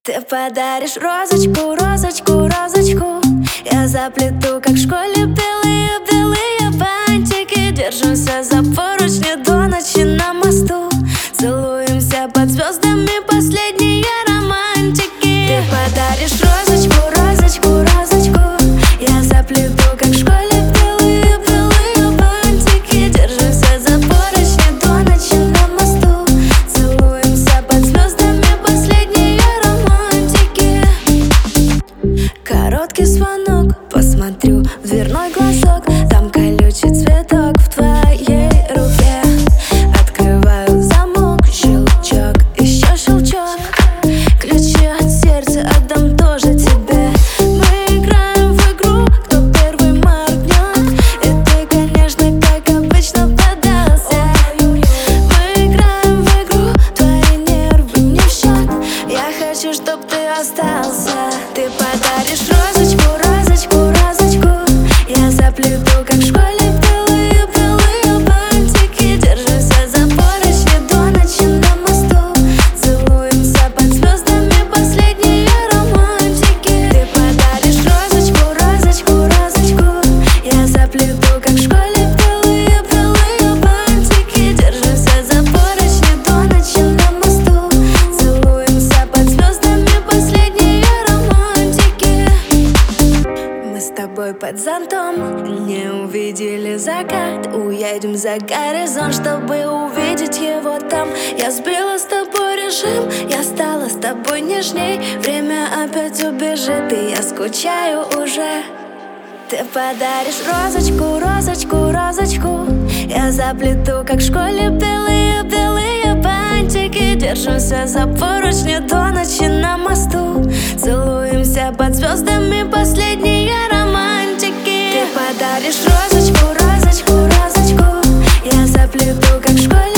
Ты подаришь розочку, розочку, розочку. Я заплету, как в школе, белые-белые бантики. Держимся за поручни до ночи на мосту. Целуемся под звездами, последние романтики. Ты подаришь розочку, розочку, розочку. Я заплету, как в школе, белые-белые бантики. Держимся за поручни до ночи на мосту. Целуемся под звездами, последние романтики. Короткий звонок, посмотрю в дверной глазок. Там колючий цветок в твоей руке. Открываю замок, щелчок, еще щелчок. Ключи от сердца отдам тоже тебе. Мы играем в игру, кто первый моргнет. И ты, конечно, как обычно поддался. Мы играем в игру, твои нервы не в счет. Я хочу, чтоб ты остался. Ты подаришь розочку, розочку, розочку. Я заплету, как в школе, белые-белые бантики. Держимся за поручни до ночи на мосту. Целуемся под звездами, последние романтики. Ты подаришь розочку, розочку, розочку. Я заплету, как в школе, белые-белые бантики. Держимся за поручни до ночи на мосту. Целуемся под звездами, последние романтики. Мы с тобой под зонтом не увидели закат. Уедем за горизонт, чтобы увидеть его там. Я сбила с тобой режим, я стала с тобой нежней. Время опять убежит, и я скучаю уже. Ты подаришь розочку, розочку, розочку. Я заплету, как в школе, белые-белые бантики. Держимся за поручни до ночи на мосту. Целуемся под звездами, последние романтики. Ты подаришь розочку, розочку, розочку. Я заплету, как в школе.